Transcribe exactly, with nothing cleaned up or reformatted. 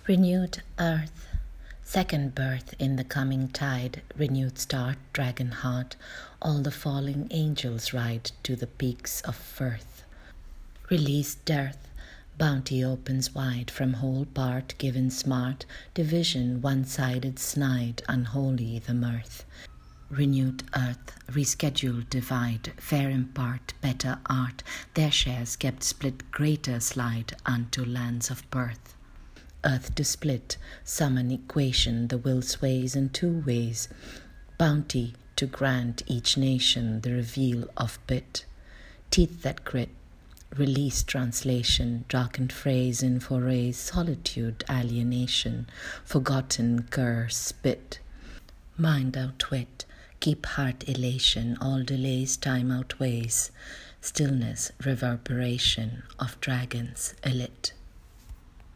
Renewed earth, second birth in the coming tide, renewed start, dragon heart, all the falling angels ride to the peaks of Firth. Released dearth, bounty opens wide from whole part given smart, division one-sided snide, unholy the mirth. Renewed earth, rescheduled divide, fair impart, better art, their shares kept split greater slide unto lands of birth. Earth to split, summon equation, the will sways in two ways, bounty to grant each nation the reveal of bit, teeth that grit, release translation, darkened phrase in forays, solitude, alienation, forgotten cur spit, mind outwit, keep heart elation, all delays time outweighs, stillness reverberation of dragons elite.